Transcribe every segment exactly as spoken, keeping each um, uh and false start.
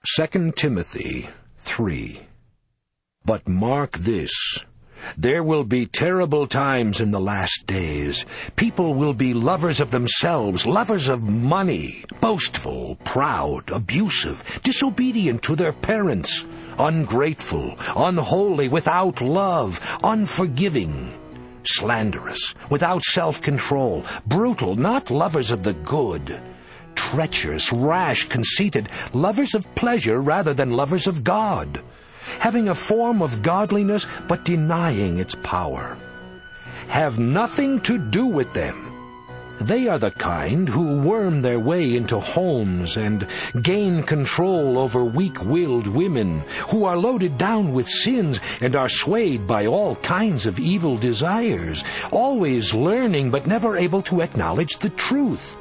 Second Timothy three. But mark this, there will be terrible times in the last days. People will be lovers of themselves, lovers of money, boastful, proud, abusive, disobedient to their parents, ungrateful, unholy, without love, unforgiving, slanderous, without self-control, brutal, not lovers of the good, treacherous, rash, conceited, lovers of pleasure rather than lovers of God, having a form of godliness but denying its power. Have nothing to do with them. They are the kind who worm their way into homes and gain control over weak-willed women, who are loaded down with sins and are swayed by all kinds of evil desires, always learning but never able to acknowledge the truth.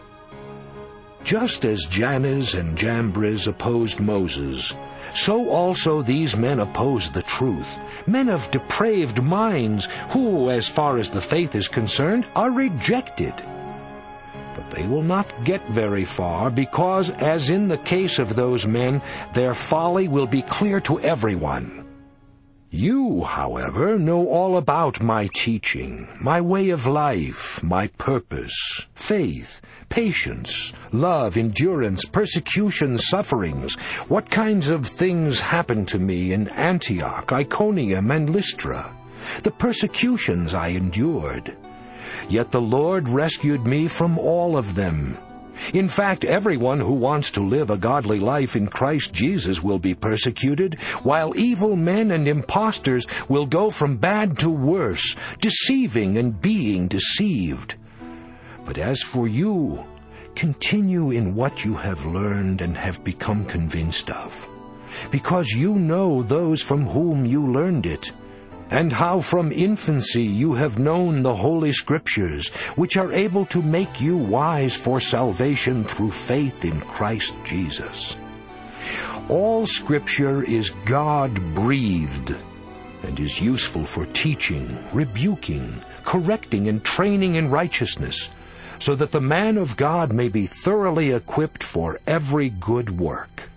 Just as Jannes and Jambres opposed Moses, so also these men oppose the truth, men of depraved minds who, as far as the faith is concerned, are rejected. But they will not get very far because, as in the case of those men, their folly will be clear to everyone. You, however, know all about my teaching, my way of life, my purpose, faith, patience, love, endurance, persecution, sufferings, what kinds of things happened to me in Antioch, Iconium, and Lystra, the persecutions I endured. Yet the Lord rescued me from all of them. In fact, everyone who wants to live a godly life in Christ Jesus will be persecuted, while evil men and impostors will go from bad to worse, deceiving and being deceived. But as for you, continue in what you have learned and have become convinced of, because you know those from whom you learned it, and how from infancy you have known the Holy Scriptures, which are able to make you wise for salvation through faith in Christ Jesus. All Scripture is God-breathed and is useful for teaching, rebuking, correcting, and training in righteousness, so that the man of God may be thoroughly equipped for every good work.